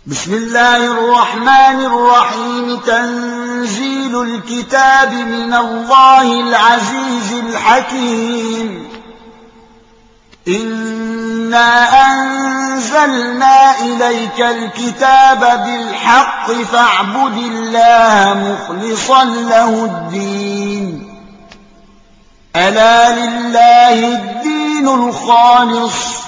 بسم الله الرحمن الرحيم. تنزيل الكتاب من الله العزيز الحكيم. إنا أنزلنا إليك الكتاب بالحق فاعبد الله مخلصا له الدين. ألا لله الدين الخالص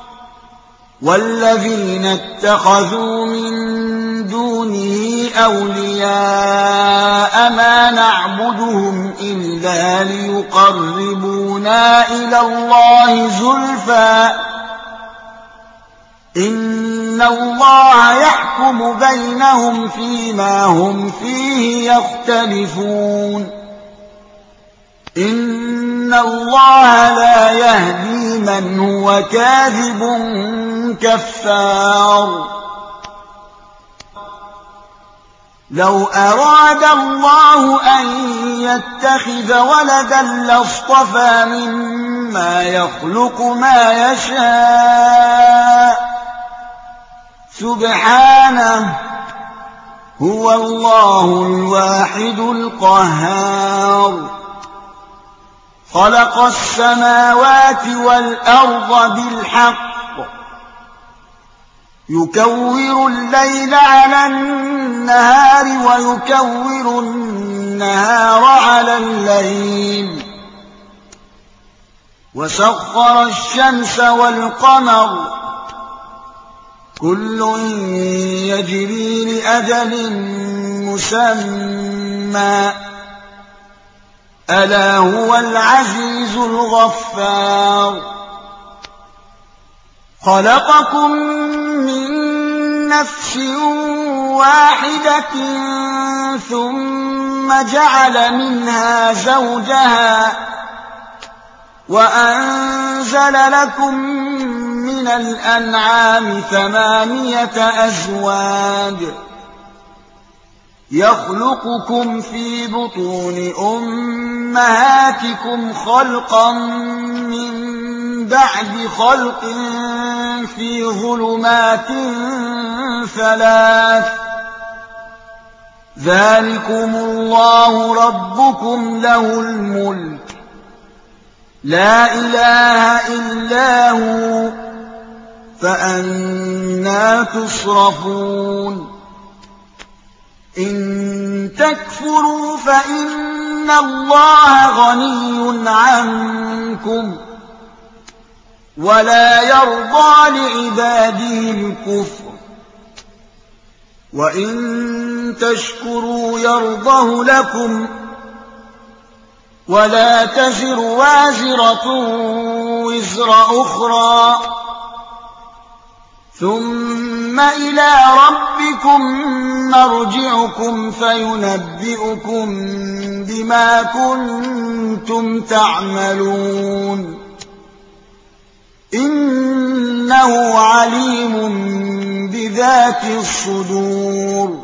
والذين اتخذوا من دونه أولياء ما نعبدهم إلا ليقربونا إلى الله زلفى إن الله يحكم بينهم فيما هم فيه يختلفون. إن الله لا يهدي من هو كاذب كفار. لو أراد الله أن يتخذ ولدا لاصطفى مما يخلق ما يشاء سبحانه هو الله الواحد القهار. خلق السماوات والأرض بالحق يكور الليل على النهار ويكور النهار على الليل وسخر الشمس والقمر كل يجري لأجل مسمى ألا هو العزيز الغفار. خلقكم من نفس واحدة ثم جعل منها زوجها وأنزل لكم من الأنعام 8 أزواج يخلقكم في بطون أمهاتكم خلقا من بعد خلق في ظلمات 3 ذلكم الله ربكم له الملك لا إله إلا هو فأنى تصرفون. إن تكفروا فإن الله غني عنكم ولا يرضى لعباده الكفر وإن تشكروا يرضه لكم ولا تزر وازرة وزر أخرى ثم إلى ربكم مرجعكم فينبئكم بما كنتم تعملون إنه عليم بذات الصدور.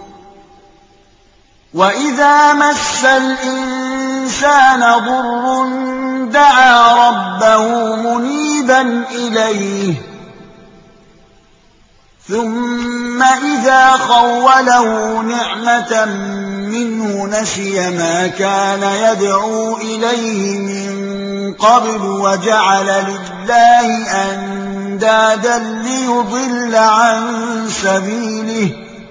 وإذا مس الإنسان ضر دعا ربه منيبا إليه ثم إذا خوله نعمة منه نسي ما كان يدعو إليه من قبل وجعل لله أندادا ليضل عن سبيله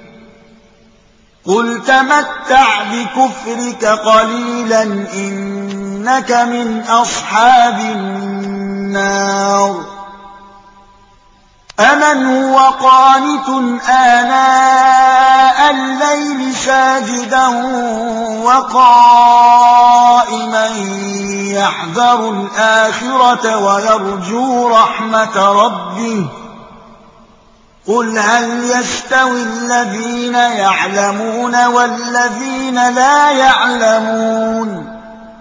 قل تمتع بكفرك قليلا إنك من أصحاب النار. أمن هو قانت آناء الليل ساجدا وقائما يحذر الآخرة ويرجو رحمة ربه قل هل يستوي الذين يعلمون والذين لا يعلمون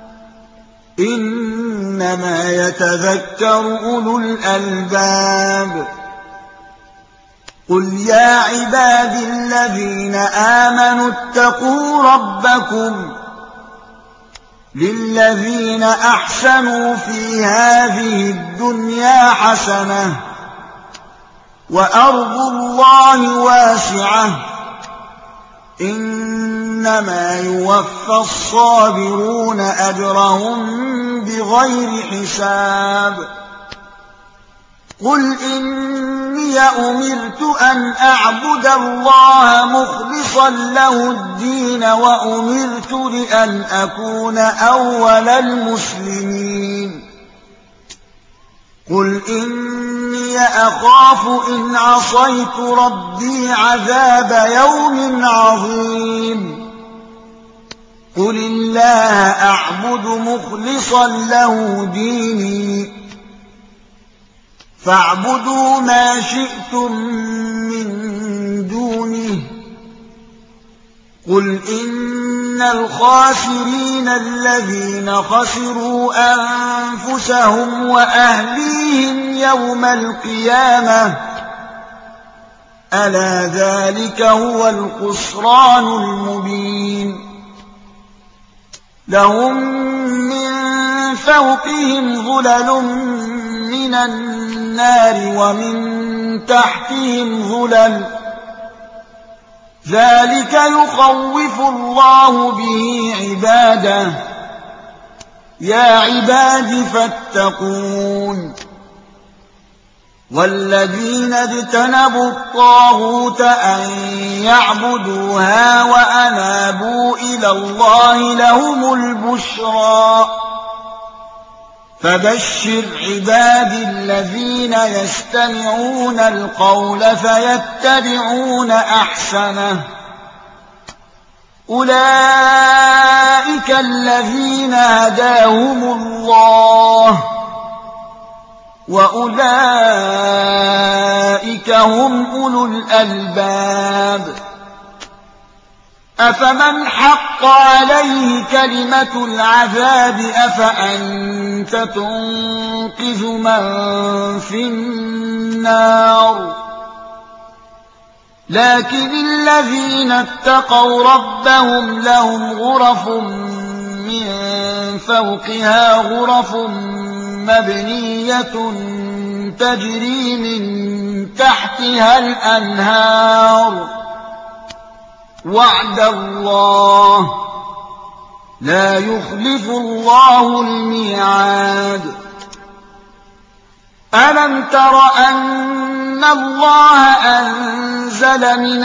إنما يتذكر أولو الألباب. قل يا عباد الذين آمنوا اتقوا ربكم للذين أحسنوا في هذه الدنيا حسنة وأرض الله واسعة إنما يوفى الصابرون أجرهم بغير حساب قل إني أمرت أن أعبد الله مخلصا له الدين وأمرت لأن أكون أول المسلمين قل إني أخاف إن عصيت ربي عذاب يوم عظيم قل الله أعبد مخلصا له ديني فاعبدوا ما شئتم من دونه قل إن الخاسرين الذين خسروا أنفسهم وأهليهم يوم القيامة ألا ذلك هو الخسران المبين لهم من فوقهم ظلل من النار ومن تحتهم ظلل ذلك يخوف الله به عباده يا عباد فاتقون والذين اجتنبوا الطاغوت أن يعبدوها وأنابوا إلى الله لهم البشرى فبشر عبادي الذين يستمعون القول فيتبعون أحسنه أولئك الذين هداهم الله وأولئك هم أولو الألباب أفمن حق عليه كلمة العذاب أفأنت تنقذ من في النار لكن الذين اتقوا ربهم لهم غرف من فوقها غرف مبنية تجري من تحتها الأنهار وعد الله لا يخلف الله الميعاد ألم تر أن الله أنزل من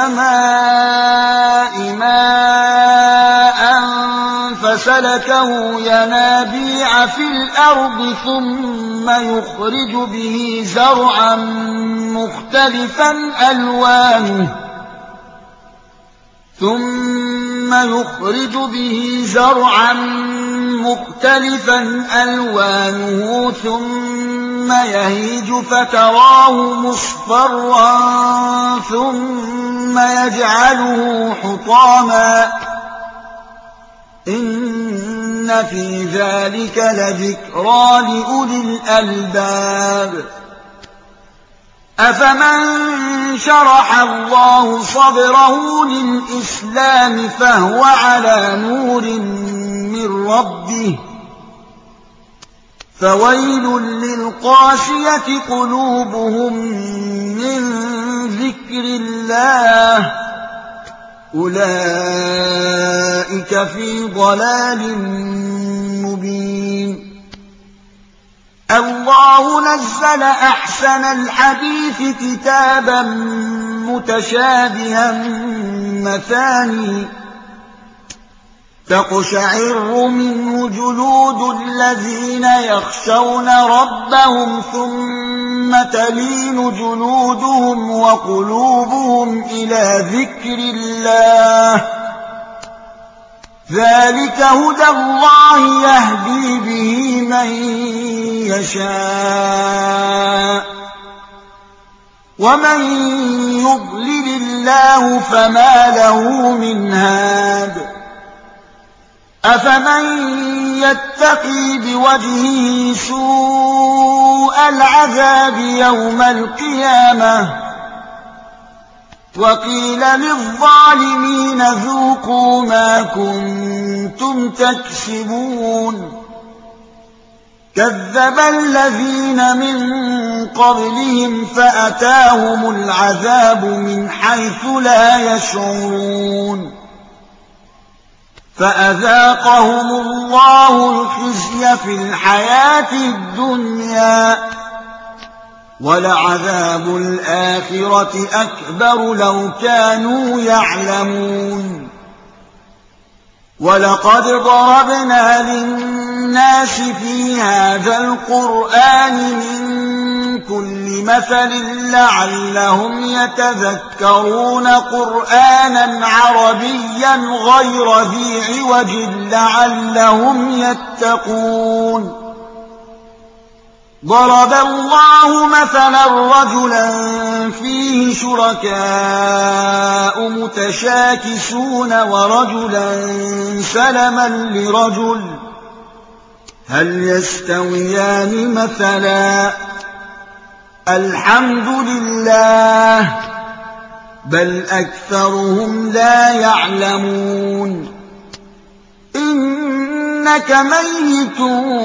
السماء ماء فسلكه ينابيع في الأرض ثم يخرج به زرعا مختلفا ألوانه ثم يهيج فتراه مصفرا ثم يجعله حطاما إن في ذلك لذكرى لأولي الألباب أفمن شرح الله صدره للإسلام فهو على نور من ربه فويل للقاسية قلوبهم من ذكر الله أولئك في ضلال مبين الله نزل أحسن الحديث كتابا متشابها مثاني تقشعر منه جلود الذين يخشون ربهم ثم تلين جلودهم وقلوبهم إلى ذكر الله ذلك هدى الله يهدي به من يشاء ومن يضلل الله فما له من هاد أفمن يتقي بوجهه سوء العذاب يوم القيامة وقيل للظالمين ذوقوا ما كنتم تكسبون كذب الذين من قبلهم فأتاهم العذاب من حيث لا يشعرون فأذاقهم الله الخزي في الحياة الدنيا ولعذاب الآخرة أكبر لو كانوا يعلمون ولقد ضربنا للناس في هذا القرآن من كل مثل لعلهم يتذكرون قرآنا عربيا غير ذي عوج لعلهم يتقون ضرب الله مثلا رجلا فيه شركاء متشاكسون ورجلا سلما لرجل هل يستويان مثلا الحمد لله بل أكثرهم لا يعلمون إنك ميت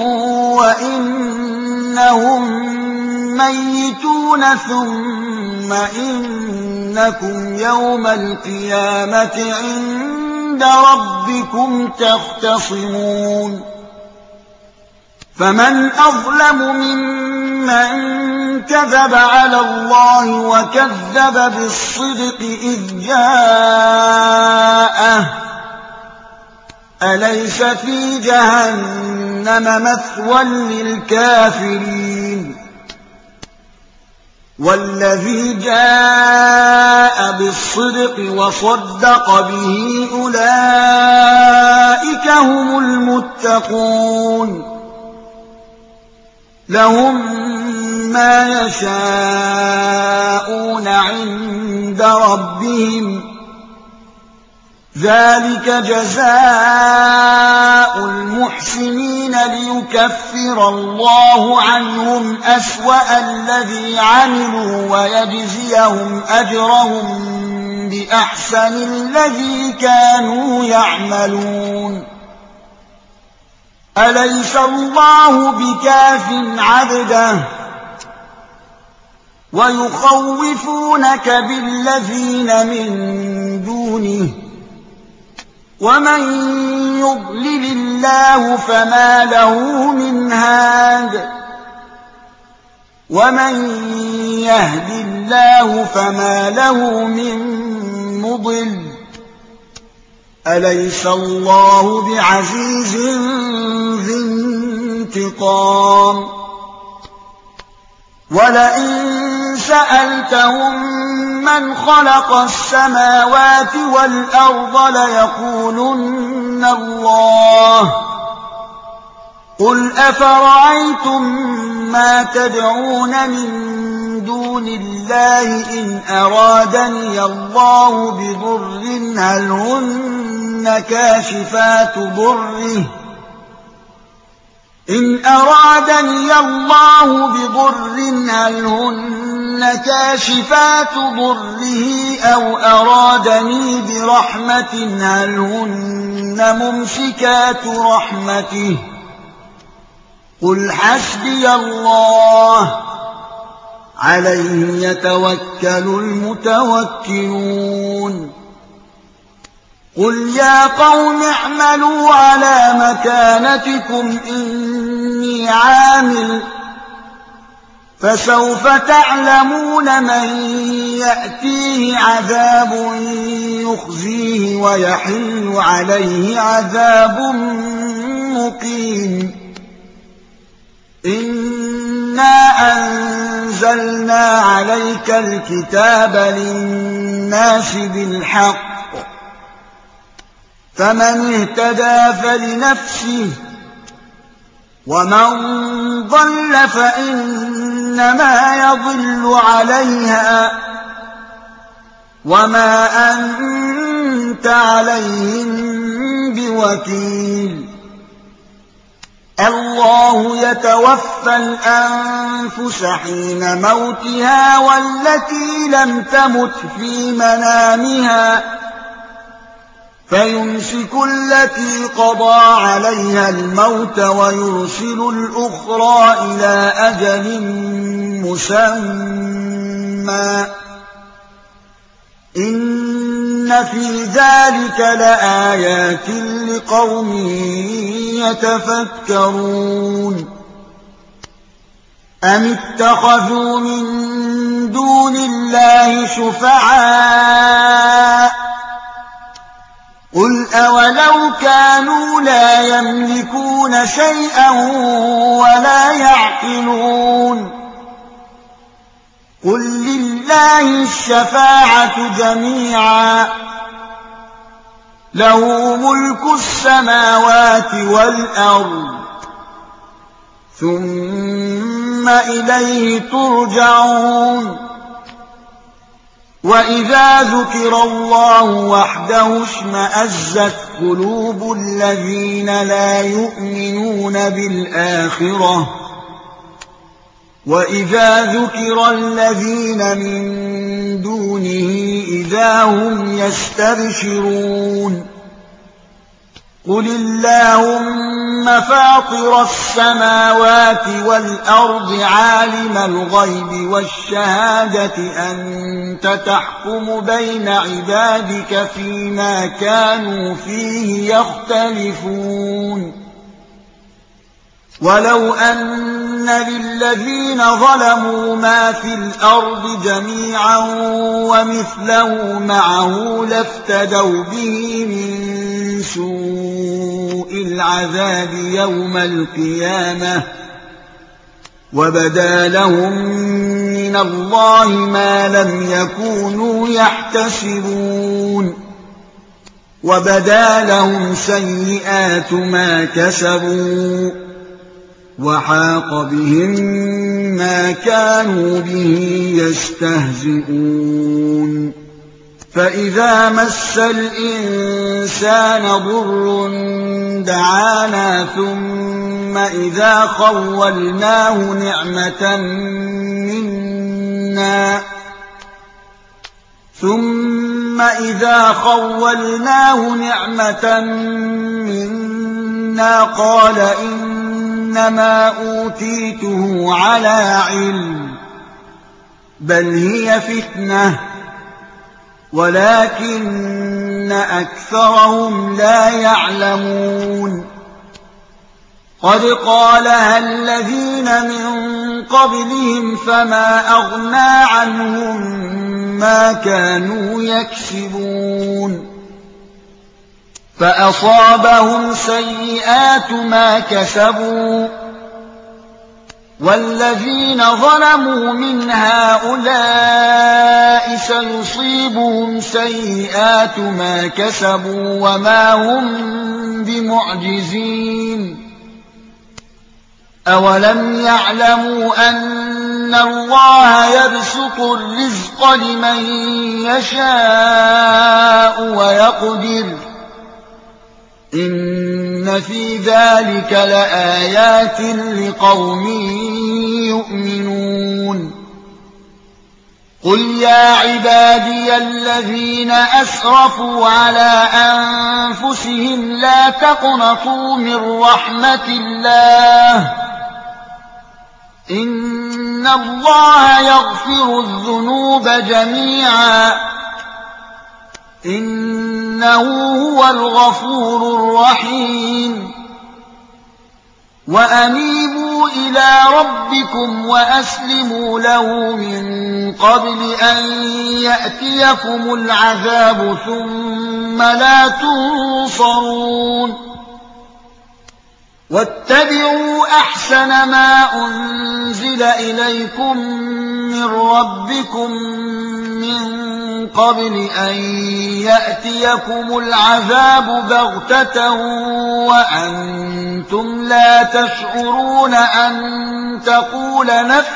وإنهم ميتون ثم إنكم يوم القيامة عند ربكم تختصمون فمن أظلم ممن كذب على الله وكذب بالصدق إذ جاءه أليس في جهنم مثوى للكافرين والذي جاء بالصدق وصدق به أولئك هم المتقون لهم ما يشاءون عند ربهم ذلك جزاء المحسنين ليكفر الله عنهم أسوأ الذي عملوا ويجزيهم أجرهم بأحسن الذي كانوا يعملون أليس الله بكاف عبده ويخوفونك بالذين من دونه ومن يضلل الله فما له من هاد ومن يهد الله فما له من مضل أليس الله بعزيز ذي انتقام ولئن سألتهم من خلق السماوات والأرض ليقولن الله قل أفرأيتم ما تدعون من دون الله إن أرادني الله بضر هل هن كاشفات ضره إن أرادني الله بضر هل هن كاشفات ضره أو أرادني برحمة هل هن ممسكات رحمته قل حسبي الله عليه يتوكل المتوكلون قل يا قوم اعملوا على مكانتكم إني عامل فسوف تعلمون من يأتيه عذاب يخزيه ويحل عليه عذاب مقيم إنا أنزلنا عليك الكتاب للناس بالحق فمن اهتدى فلنفسه ومن ضل فإنما يضل عليها وما أنت عليهم بوكيل الله يتوفى الأنفس حين موتها والتي لم تمت في منامها فيمسك التي قضى عليها الموت ويرسل الأخرى إلى أجل مسمى إن في ذلك لآيات لقوم يتفكرون أم اتخذوا من دون الله شفعاء قل أولو كانوا لا يملكون شيئا ولا يعقلون قل لله الشفاعة جميعا له ملك السماوات والأرض ثم إليه ترجعون وإذا ذكر الله وحده اشمأزت قلوب الذين لا يؤمنون بالآخرة وإذا ذكر الذين من دونه إذا هم يستبشرون قل اللهم فاطر السماوات والأرض عالم الغيب والشهادة أنت تحكم بين عبادك فيما كانوا فيه يختلفون ولو أن للذين ظلموا ما في الأرض جميعا ومثله معه لافتدوا به من سوء العذاب يوم القيامة وبدا لهم من الله ما لم يكونوا يحتسبون وبدا لهم سيئات ما كسبوا وحاق بهم ما كانوا به يستهزئون فإذا مس الإنسان ضر دعانا ثم إذا خولناه نعمة منا قال إنما أوتيته على علم بل هي فتنة ولكن أكثرهم لا يعلمون قد قالها الذين من قبلهم فما أغنى عنهم ما كانوا يكسبون فأصابهم سيئات ما كسبوا والذين ظلموا من هؤلاء سيصيبهم سيئات ما كسبوا وما هم بمعجزين أولم يعلموا أن الله يبسط الرزق لمن يشاء ويقدر إن في ذلك لآيات لقوم يؤمنون قل يا عبادي الذين أسرفوا على أنفسهم لا تقنطوا من رحمة الله إن الله يغفر الذنوب جميعا إنه هو الغفور الرحيم وأنيبوا إلى ربكم وأسلموا له من قبل أن يأتيكم العذاب ثم لا تنصرون واتبعوا أحسن ما أنزل إليكم من ربكم من قبل أن يأتيكم العذاب بغتة وأنتم لا تشعرون أن تقول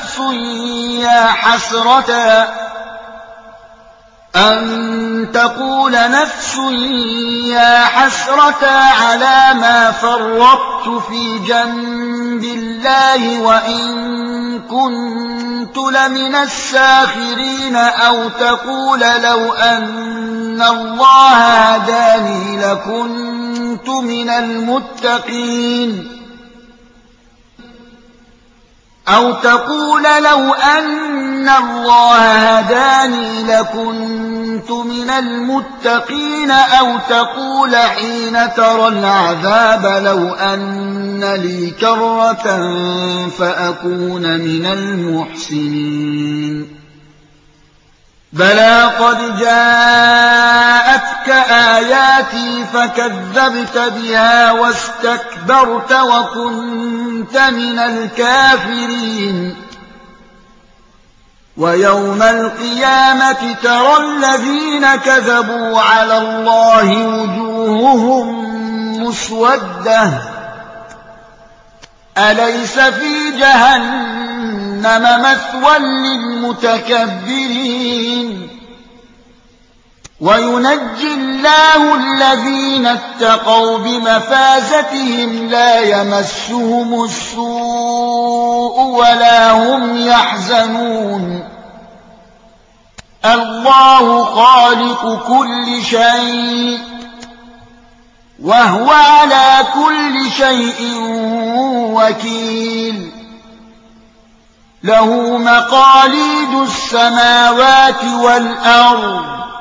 نفس يا حسرة على ما فرطت في جنب الله وإن كنت لمن الساخرين أو تقول لو أن الله هداني لكنت من المتقين أو تقول لو أن الله هداني لكنت من المتقين أو تقول حين ترى العذاب لو أن لي كرة فأكون من المحسنين بلى قد جاءتك آياتي فكذبت بها واستكبرت وكنت من الكافرين ويوم القيامة ترى الذين كذبوا على الله وجوههم مسودة أليس في جهنم مثوى للمتكبرين وينجي الله الذين اتقوا بمفازتهم لا يمسهم السوء ولا هم يحزنون الله خالق كل شيء وهو على كل شيء وكيل له مقاليد السماوات والأرض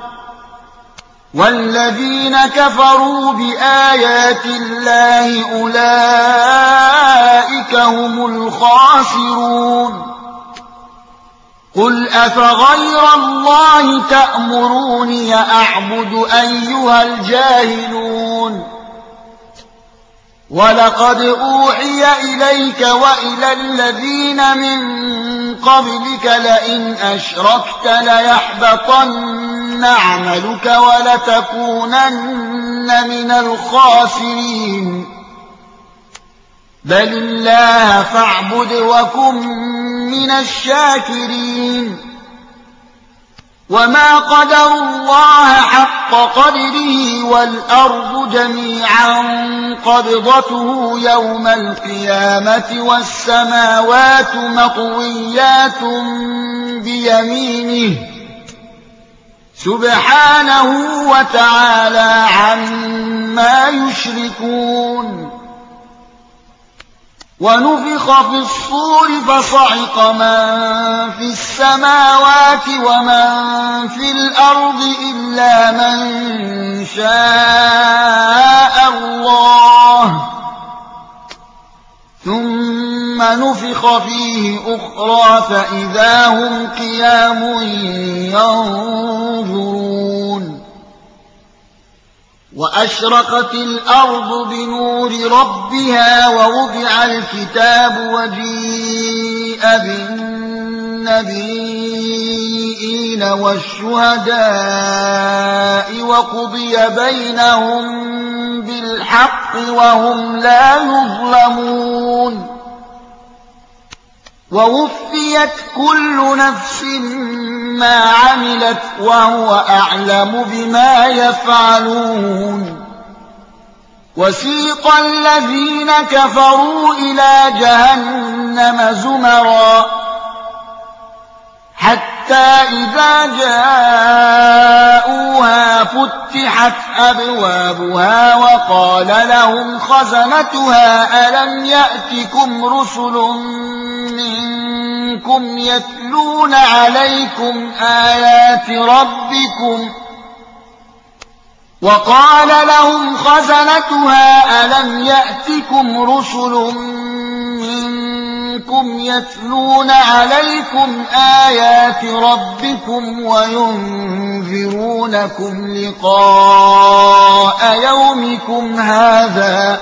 والذين كفروا بآيات الله أولئك هم الخاسرون قل أفغير الله تأمروني أعبد أيها الجاهلون ولقد أوحي إليك وإلى الذين من قبلك لئن أشركت ليحبطن عملك ولتكونن من الخاسرين بل الله فاعبد وكن من الشاكرين وما قدروا الله حق قدره والأرض جميعا قبضته يوم القيامة والسماوات مطويات بيمينه سبحانه وتعالى عما يشركون ونفخ في الصور فصعق من في السماوات ومن في الأرض إلا من شاء الله ثم نفخ فيه أخرى فإذا هم قيام ينظرون وأشرقت الأرض بنور ربها ووضع الكتاب وجيء بالنبيين والشهداء وقضي بينهم بالحق وهم لا يظلمون ووفيت كل نفس ما عملت وهو أعلم بما يفعلون وسيق الذين كفروا إلى جهنم زمرا حتى إذا جاءوها فتحت أبوابها وقال لهم خزنتها ألم يأتكم رسل منكم يتلون عليكم آيات ربكم وقال لهم خزنتها ألم يأتكم رسل منكم يتلون عليكم آيات ربكم وينذرونكم لقاء يومكم هذا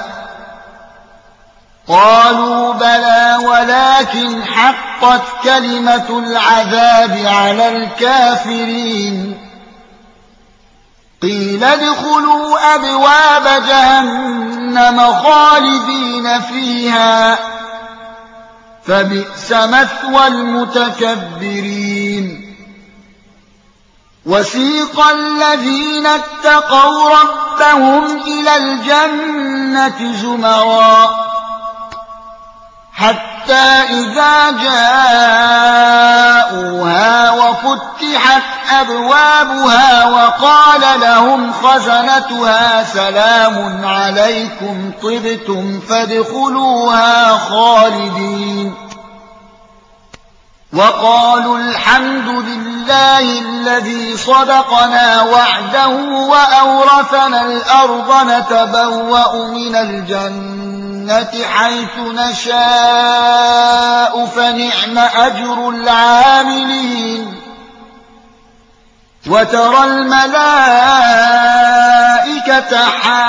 قالوا بلى ولكن حقت كلمة العذاب على الكافرين قيل ادخلوا أبواب جهنم خالدين فيها فبئس مثوى المتكبرين وسيق الذين اتقوا ربهم إلى الجنة زمرا حتى إذا جاءوها وفتحت أبوابها وقال لهم خزنتها سلام عليكم طبتم فادخلوها خالدين وقالوا الحمد لله الذي صدقنا وعده وأورثنا الأرض نتبوأ من الجنة حيث نشاء فنعم أجر العاملين وترى الملائكة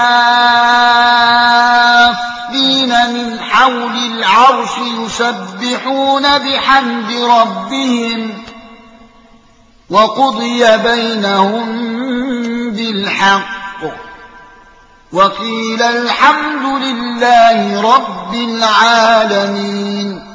حافين من حول العرش يسبحون بحمد ربهم وقضي بينهم بالحق وقيل الحمد لله رب العالمين